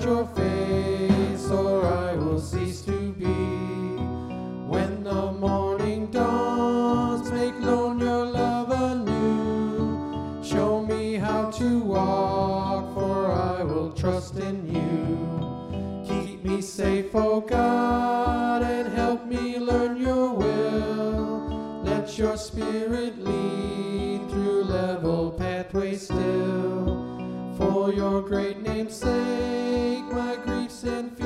your face, or I will cease to be. When the morning dawns, make known your love anew. Show me how to walk, for I will trust in you. Keep me safe, O God, and help me learn your will. Let your spirit lead through level pathways still. For your great name's sake, my griefs and